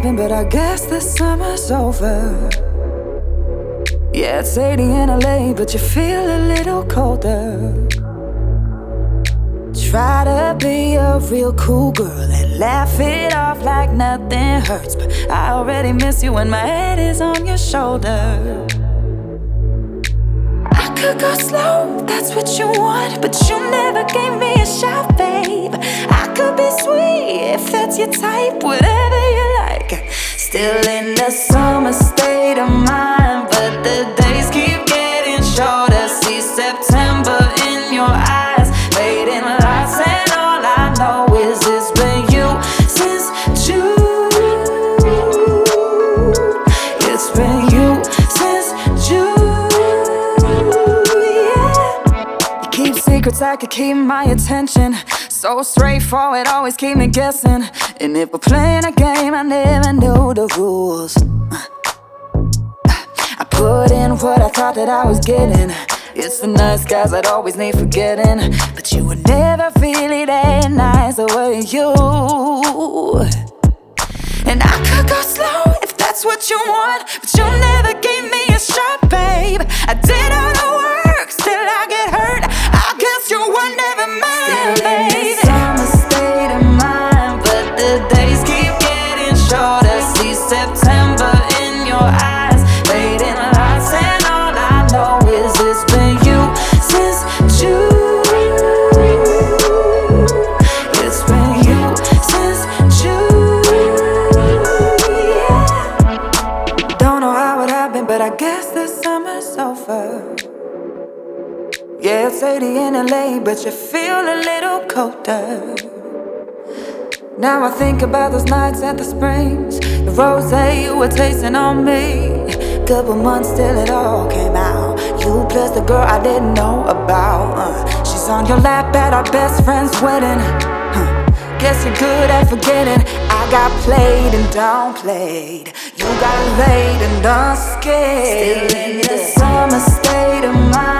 been, but I guess the summer's over. Yeah, it's 80 in LA, but you feel a little colder. Try to be a real cool girl and laugh it off like nothing hurts, but I already miss you when my head is on your shoulder. I could go slow, that's what you want, but you never gave me a shot, babe. I could be sweet if that's your type, whatever you like. Still in the summer state of mind, but the days keep getting shorter. See September in your eyes, fading lights, and all I know is it's been you since June. It's been you since June. Yeah. You keep secrets, I could keep my attention. So straightforward, always keep me guessing. And if we're playing a game, I never knew the rules. I put in what I thought that I was getting. It's the nice guys I'd always need forgetting, but you were never really that nice, were you? And I could go slow if that's what you want, but you never gave me a shot, babe. I did all the work, still I get hurt. I guess you were never mine, babe. Summer state of mind, but the days keep getting shorter. See September in your eyes, fading lights, and all I know is it's been you since June. It's been you since June. Yeah. Don't know how it happened, but I guess the summer's over. Yeah, it's 80 in LA, but you feel a little colder. Now I think about those nights at the Springs, the rosé you were tasting on me. Couple months till it all came out. You plus the girl I didn't know about. She's on your lap at our best friend's wedding. Guess you're good at forgetting. I got played and downplayed. You got laid and unscared. Still in the summer state of mind.